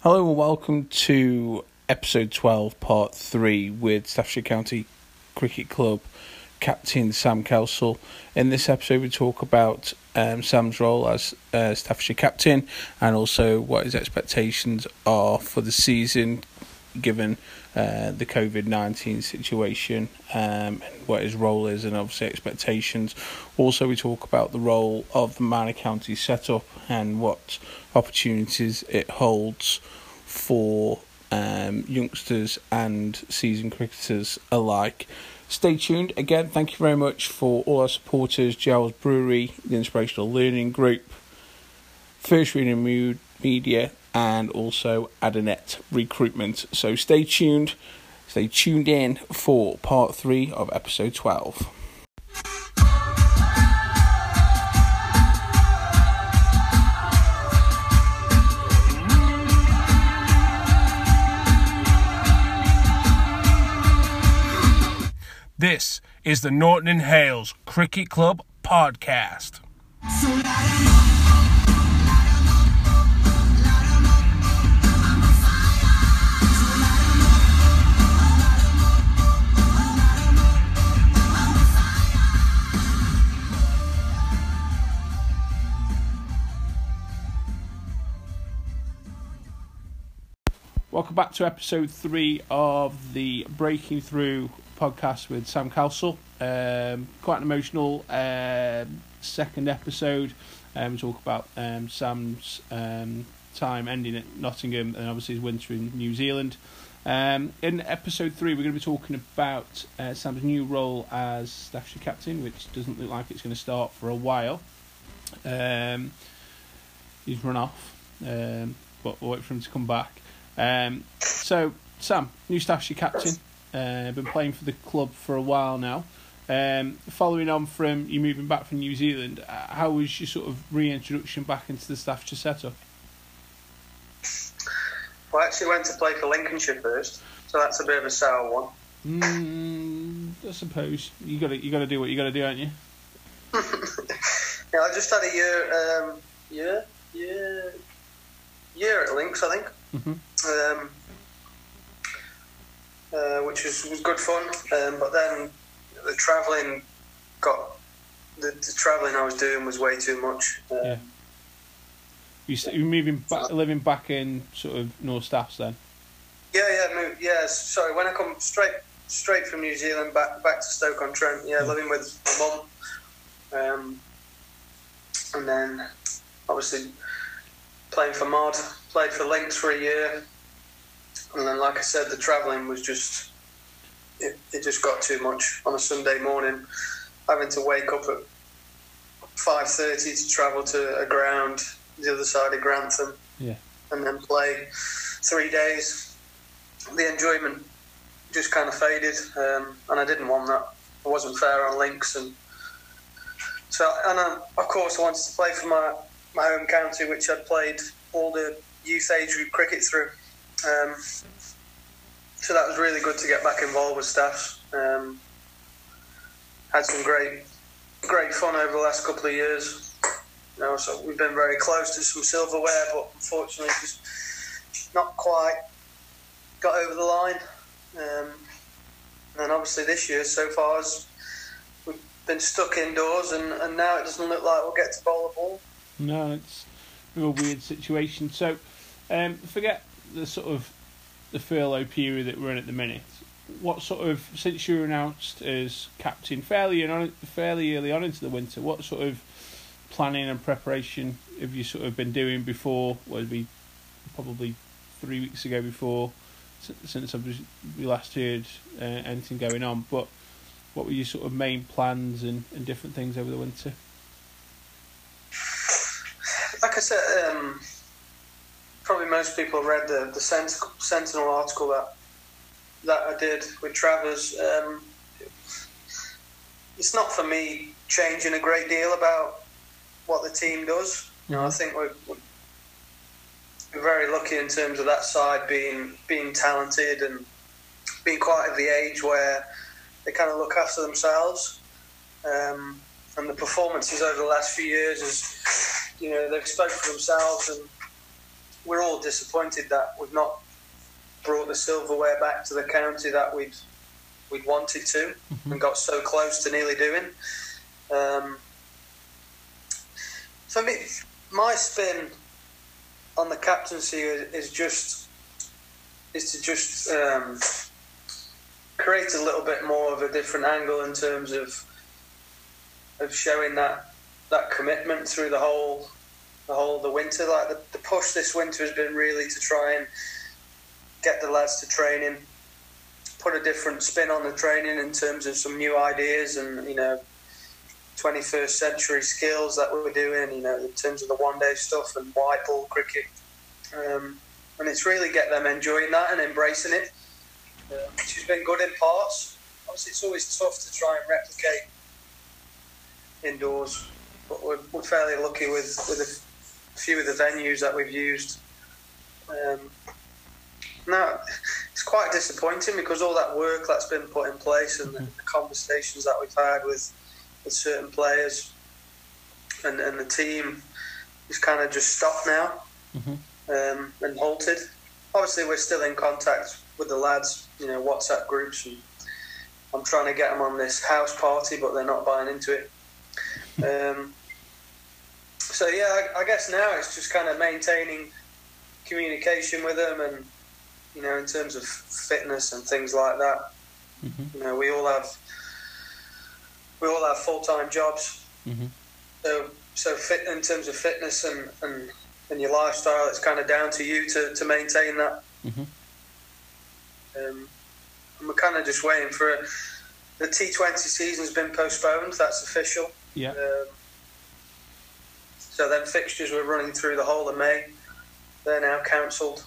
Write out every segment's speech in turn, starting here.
Hello and welcome to episode 12, part 3 with Staffordshire County Cricket Club captain Sam Kelsall. In this episode we talk about Sam's role as Staffordshire captain and also what his expectations are for the season given the COVID-19 situation, and what his role is and obviously expectations. Also we talk about the role of the Minor County setup and what opportunities it holds for youngsters and seasoned cricketers alike. Stay tuned. Again, thank you very much for all our supporters, Giles Brewery, the Inspirational Learning Group, First Reading Media, and also Adanet Recruitment. So stay tuned in for part 3 of episode 12. This is the Norton and Hales Cricket Club podcast. Welcome back to episode 3 of the Breaking Through podcast with Sam Kelsall. Quite an emotional second episode. We talk about Sam's time ending at Nottingham and obviously his winter in New Zealand. In episode 3 we're going to be talking about Sam's new role as Staffordshire captain, which doesn't look like it's going to start for a while. He's run off, but we'll wait for him to come back. So Sam, new Staffordshire captain, been playing for the club for a while now. Following on from you moving back from New Zealand, how was your sort of reintroduction back into the Staffordshire setup? Well, I actually went to play for Lincolnshire first, so that's a bit of a sour one. I suppose you got to do what you got to do, haven't you? Yeah, I just had a year at Links, I think. Mm-hmm. Which was good fun, but then the travelling the travelling I was doing was way too much. Yeah. You're moving back, living back in sort of North Staffs then? Yeah. Sorry, when I come straight from New Zealand back to Stoke-on-Trent. Yeah, living with my mum, and then obviously playing for Mod, played for Links for a year. And then, like I said, the travelling was just it just got too much on a Sunday morning, having to wake up at 5:30 to travel to a ground the other side of Grantham, and then play 3 days. The enjoyment just kind of faded, and I didn't want that. It wasn't fair on Links, and so of course I wanted to play for my home county, which I'd played all the youth age group cricket through. So that was really good to get back involved with staffs. Had some great fun over the last couple of years. So we've been very close to some silverware, but unfortunately just not quite got over the line. And obviously this year so far we've been stuck indoors, and now it doesn't look like we'll get to bowl a ball. No, it's a real weird situation. So forget the sort of the furlough period that we're in at the minute. What sort of, since you were announced as captain fairly early on into the winter, what sort of planning and preparation have you sort of been doing before? What would be probably 3 weeks ago before, since we last heard anything going on. But what were your sort of main plans and different things over the winter? Like I said, probably most people read the Sentinel article that I did with Travers. It's not for me changing a great deal about what the team does. I think we're very lucky in terms of that side being talented and being quite at the age where they kind of look after themselves. And the performances over the last few years is, they've spoken for themselves, and we're all disappointed that we've not brought the silverware back to the county that we'd wanted to, and got so close to nearly doing. For me, my spin on the captaincy is to just create a little bit more of a different angle in terms of showing that commitment through the winter. Like the push this winter has been really to try and get the lads to training, put a different spin on the training in terms of some new ideas and 21st century skills that we're doing, in terms of the one-day stuff and white ball cricket. And it's really get them enjoying that and embracing it, which has been good in parts. Obviously, it's always tough to try and replicate indoors, but we're fairly lucky with a few of the venues that we've used. Now, it's quite disappointing because all that work that's been put in place and the conversations that we've had with certain players and the team is kind of just stopped now and halted. Obviously, we're still in contact with the lads, WhatsApp groups, and I'm trying to get them on this house party, but they're not buying into it. So yeah, I guess now it's just kind of maintaining communication with them, and in terms of fitness and things like that. We all have full-time jobs. So fit in terms of fitness and your lifestyle, it's kind of down to you to maintain that. And we're kind of just waiting for the T20 season's been postponed. That's official. Yeah. So then fixtures were running through the whole of May. They're now cancelled.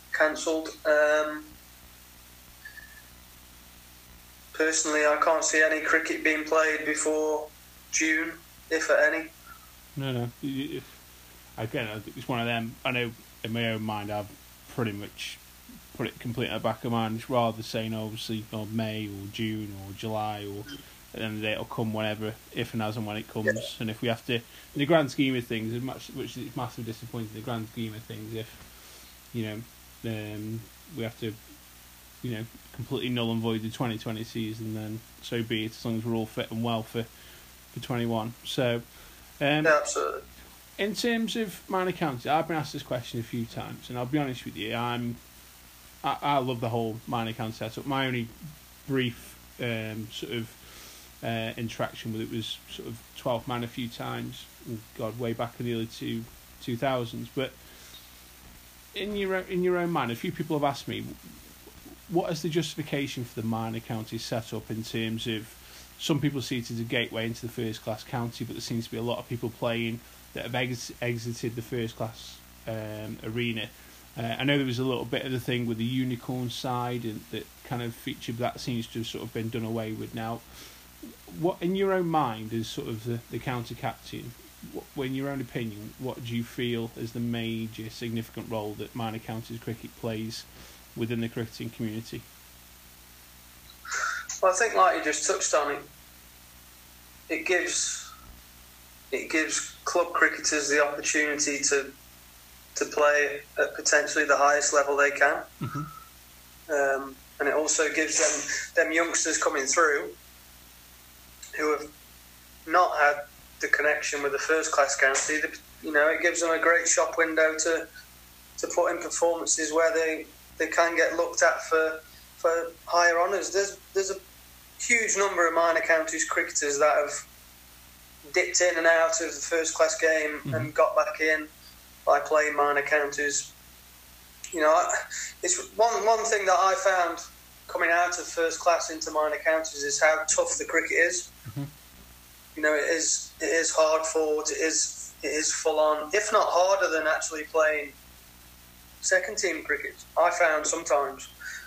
Personally, I can't see any cricket being played before June, if at any. No. Again, it's one of them. I know in my own mind, I've pretty much put it completely in the back of my mind. It's rather saying, obviously, May or June or July, or at the end of the day, it'll come whenever, if and as and when it comes. Yeah. And if we have to, in the grand scheme of things, which is massively disappointing, in the grand scheme of things, if we have to, completely null and void the 2020 season, then so be it, as long as we're all fit and well for 21. So, absolutely. In terms of minor counties, I've been asked this question a few times, and I'll be honest with you, I love the whole minor county setup. My only brief interaction with it was sort of 12 man a few times, way back in the early 2000s. But in your own mind, a few people have asked me, what is the justification for the minor county setup in terms of, some people see it as a gateway into the first class county, but there seems to be a lot of people playing that have exited the first class arena. I know there was a little bit of the thing with the unicorn side and that kind of feature, but that seems to have sort of been done away with now. What, in your own mind, as sort of the county captain, in your own opinion, what do you feel is the major significant role that minor counties cricket plays within the cricketing community? Well, I think, like you just touched on, it gives club cricketers the opportunity to play at potentially the highest level they can, and it also gives them youngsters coming through who have not had the connection with the first class county. It gives them a great shop window to put in performances where they can get looked at for higher honours. There's a huge number of minor counties cricketers that have dipped in and out of the first class game and got back in by playing minor counties. It's one thing that I found coming out of first class into minor counties is how tough the cricket is. It is hard fought. It is full on, if not harder than actually playing second team cricket. I found sometimes,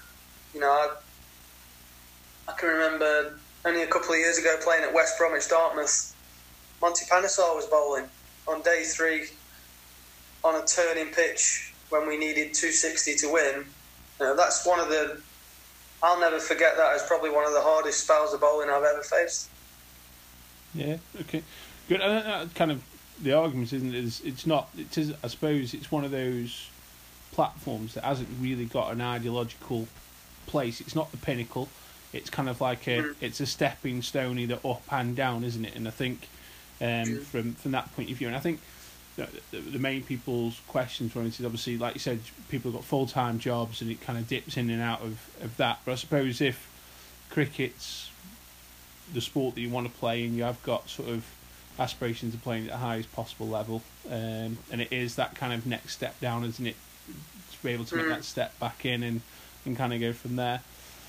I can remember only a couple of years ago playing at West Bromwich Dartmouth. Monty Panesar was bowling on day 3 on a turning pitch when we needed 260 to win. That's one of the... I'll never forget that as probably one of the hardest spells of bowling I've ever faced. Yeah, okay. Good. Kind of the argument, isn't it? It's not... It is, I suppose it's one of those platforms that hasn't really got an ideological place. It's not the pinnacle. It's kind of like it's a stepping stone either up and down, isn't it? And I think from that point of view, and I think the main people's questions were obviously, like you said, people have got full-time jobs and it kind of dips in and out of that. But I suppose if cricket's the sport that you want to play and you have got sort of aspirations of playing at the highest possible level, and it is that kind of next step down, isn't it? To be able to make that step back in and kind of go from there.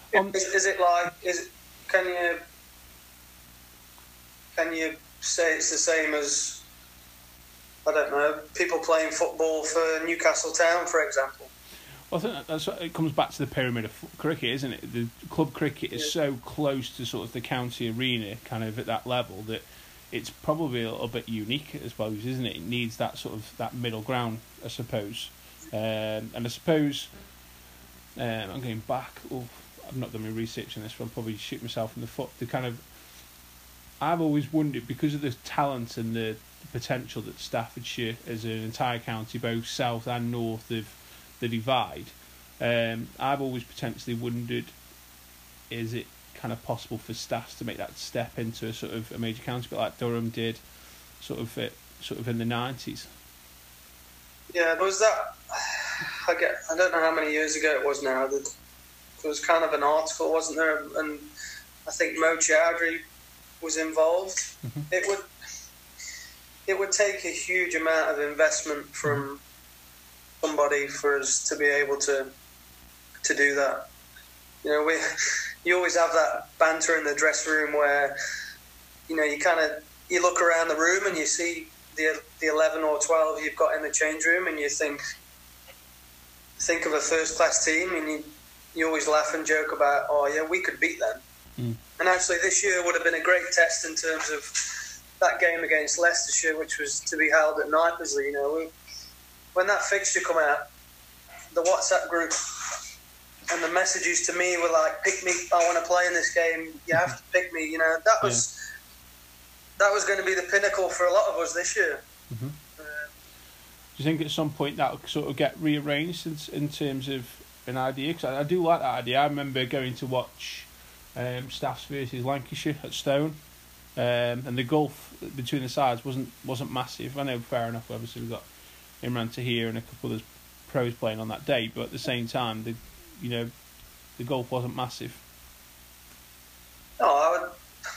Can you say it's the same as, I don't know, people playing football for Newcastle Town, for example? Well, I think it comes back to the pyramid of cricket, isn't it? The club cricket is so close to sort of the county arena, kind of at that level, that it's probably a little bit unique, I suppose, isn't it? It needs that sort of that middle ground, I suppose. And I suppose I'm going back. I've not done my research on this, but I'll probably shoot myself in the foot. I've always wondered, because of the talent and the potential that Staffordshire as an entire county, both south and north of the divide, I've always potentially wondered, is it kind of possible for Staffs to make that step into a sort of a major county, but like Durham did, sort of in the 90s? Yeah, there was that. I don't know how many years ago it was now. There was kind of an article, wasn't there? And I think Mo Chowdhury was involved. Mm-hmm. It would take a huge amount of investment from somebody for us to be able to do that. You know, you always have that banter in the dressing room where, you know, you look around the room and you see the 11 or 12 you've got in the change room, and you think of a first class team, and you always laugh and joke about, oh yeah, we could beat them. And actually this year would have been a great test in terms of that game against Leicestershire, which was to be held at Knightley. You know, when that fixture come out, the WhatsApp group and the messages to me were like, pick me, I want to play in this game, you have to pick me. You know, that was going to be the pinnacle for a lot of us this year. Mm-hmm. Do you think at some point that will sort of get rearranged in terms of an idea? Because I do like that idea. I remember going to watch Staffs versus Lancashire at Stone, and the gulf between the sides wasn't massive. I know, fair enough, obviously we've got Imran Tahir and a couple of pros playing on that day, but at the same time, the gulf wasn't massive. No,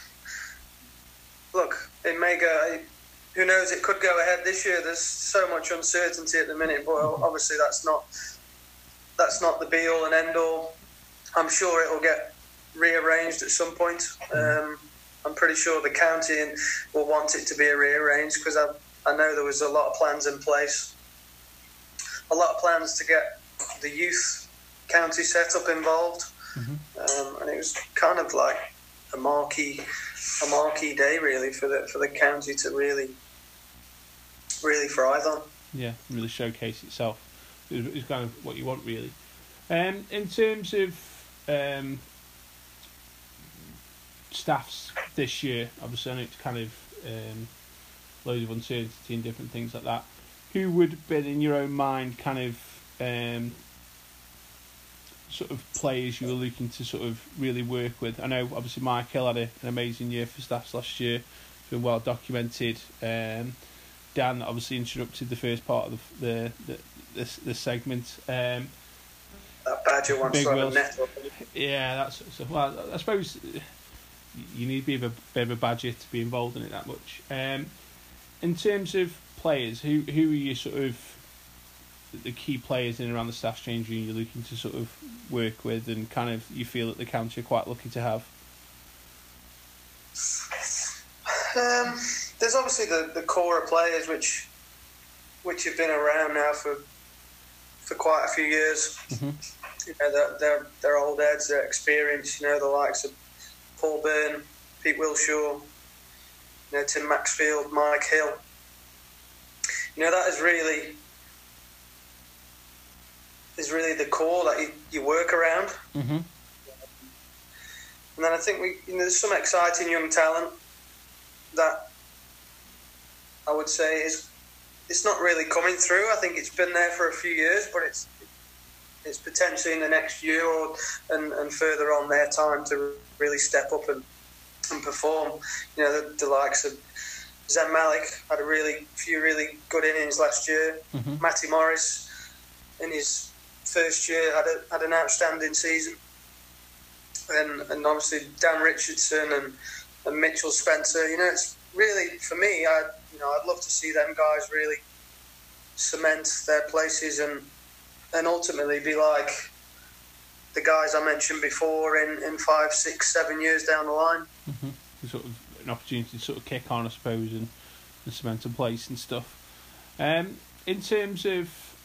look, it may go. Who knows? It could go ahead this year. There's so much uncertainty at the minute, but obviously that's not the be all and end all. I'm sure it will get rearranged at some point. I'm pretty sure the county will want it to be rearranged, because I know there was a lot of plans in place, a lot of plans to get the youth county setup involved, and it was kind of like a marquee day really for the county to really thrive on. Yeah, really showcase itself. It's kind of what you want, really. In terms of Staffs this year, obviously I know it's kind of loads of uncertainty and different things like that. Who would have been, in your own mind, kind of sort of players you were looking to sort of really work with? I know obviously Mike Hill had an amazing year for Staffs last year. It's been well documented. Dan obviously interrupted the first part of the segment. That Badger wants to have a net up. Yeah, that's so. Well, I suppose you need to be a bit of a Badger to be involved in it that much. In terms of players, who are you sort of the key players in and around the Staffs change room you're looking to sort of work with, and kind of you feel that the county are quite lucky to have? There's obviously the core of players which have been around now for quite a few years. Mm-hmm. You know, they're old heads, they're experienced. You know, the likes of Paul Byrne, Pete Wilshaw, you know, Tim Maxfield, Mike Hill. You know, that is really the core that you work around. Mm-hmm. And then I think there's some exciting young talent that I would say is it's not really coming through. I think it's been there for a few years, but it's potentially in the next year and further on their time to really step up and perform. You know, the likes of Zen Malik had a few really good innings last year. Mm-hmm. Matty Morris in his first year had an outstanding season, and obviously Dan Richardson and Mitchell Spencer. You know, it's really, for me, I'd love to see them guys really cement their places and ultimately be like the guys I mentioned before in 5, 6, 7 years down the line. Mm-hmm. Sort of an opportunity to sort of kick on, I suppose, and cement a place and stuff. In terms of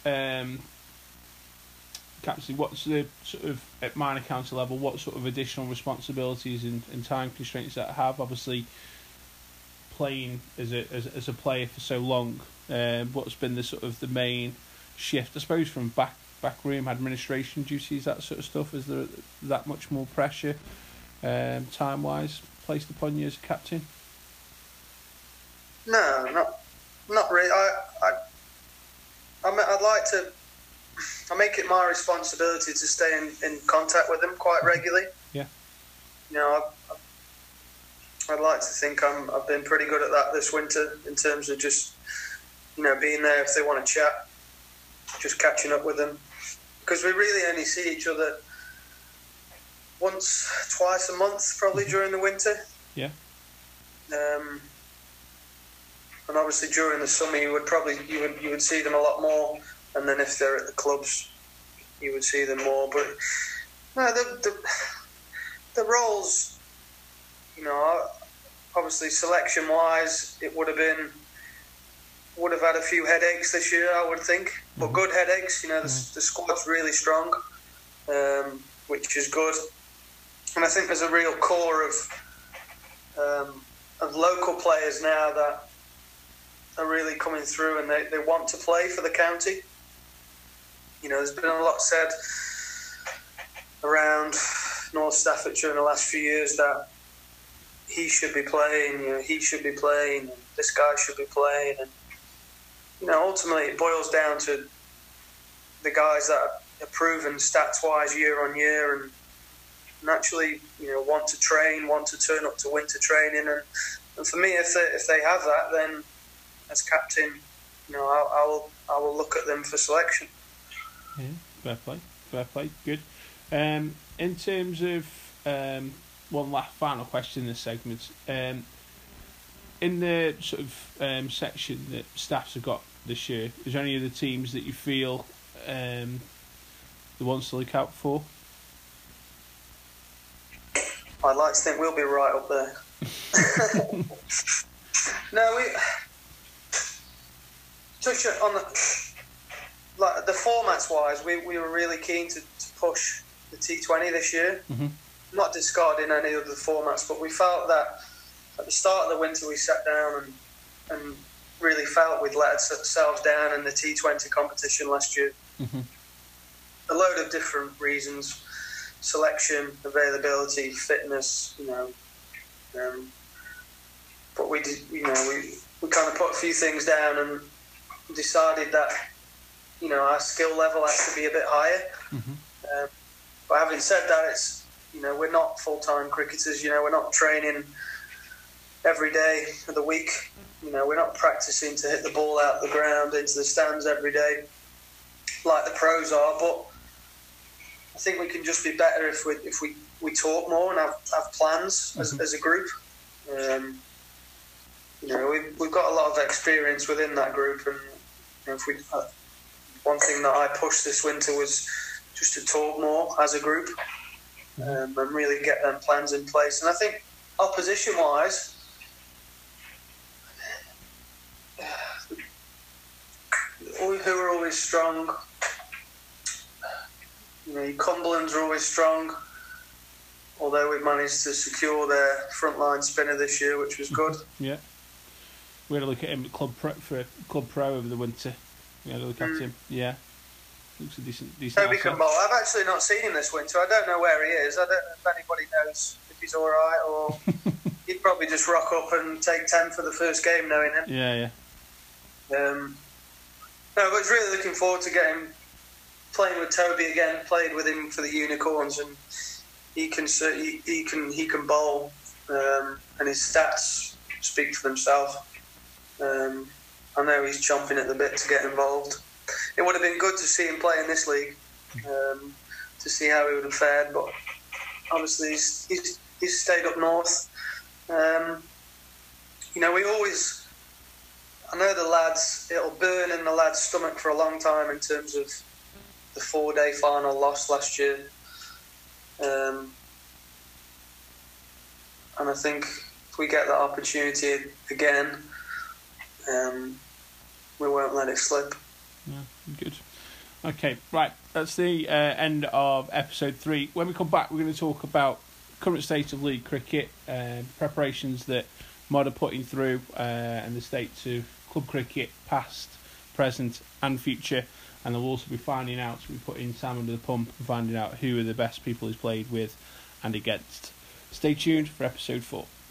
captain, what's the sort of, at minor county level, what sort of additional responsibilities and time constraints that I have? Obviously, playing as a player for so long, what's been the sort of the main shift, I suppose, from backroom administration duties, that sort of stuff? Is there that much more pressure, time wise, placed upon you as a captain? No, not really. I'd like to. I make it my responsibility to stay in contact with them quite regularly. Yeah. You know, I'd like to think I've been pretty good at that this winter in terms of just, you know, being there if they want to chat, just catching up with them, because we really only see each other once, twice a month, probably during the winter. Yeah. And obviously during the summer you would see them a lot more, and then if they're at the clubs you would see them more. But no, the roles, you know, obviously selection wise it would have had a few headaches this year, I would think, but good headaches. You know, the squad's really strong, which is good, and I think there's a real core of local players now that are really coming through, and they want to play for the county. You know, there's been a lot said around North Staffordshire in the last few years that he should be playing, you know, he should be playing, and this guy should be playing, and you know, ultimately it boils down to the guys that are proven stats-wise year on year and actually, you know, want to train, want to turn up to winter training, and for me, if they have that, then as captain, you know, I will look at them for selection. Yeah, fair play, good. In terms of one last final question in this segment, in the sort of section that staffs have got this year, is there any of the teams that you feel the ones to look out for? I'd like to think we'll be right up there. No, we touch on the formats wise. We were really keen to push the T20 this year. Mm-hmm. Not discarding any of the formats, but we felt that at the start of the winter we sat down and really felt we'd let ourselves down in the T20 competition last year. Mm-hmm. A load of different reasons: selection, availability, fitness. You know, but we did. You know, we kind of put a few things down and decided that, you know, our skill level has to be a bit higher. Mm-hmm. But having said that, it's, you know, we're not full-time cricketers. You know, we're not training every day of the week. You know, we're not practicing to hit the ball out the ground into the stands every day like the pros are. But I think we can just be better if we talk more and have plans as a group. You know, we've got a lot of experience within that group, and you know, one thing that I pushed this winter was just to talk more as a group and really get them plans in place. And I think opposition-wise, who are always strong, you know, Cumberland's are always strong, although we've managed to secure their frontline spinner this year, which was good. Yeah. We had a look at him at Club Pro over the winter. We had a look at him. Yeah. Looks a decent. Toby Campbell. I've actually not seen him this winter. I don't know where he is. I don't know if anybody knows if he's all right, or he'd probably just rock up and take 10 for the first game, knowing him. Yeah. No, but really looking forward to playing with Toby again. Played with him for the Unicorns, and he can bowl, and his stats speak for themselves. I know he's chomping at the bit to get involved. It would have been good to see him play in this league, to see how he would have fared, but obviously he's stayed up north. I know the lads, it'll burn in the lads' stomach for a long time in terms of the 4-day final loss last year. And I think if we get that opportunity again, we won't let it slip. Yeah, good. Okay, right. That's the end of episode 3. When we come back, we're going to talk about current state of league cricket, preparations that Mod are putting through, and the state of club cricket, past, present, and future. And they'll also be finding out. So we put in Sam under the pump and finding out who are the best people he's played with and against. Stay tuned for episode 4.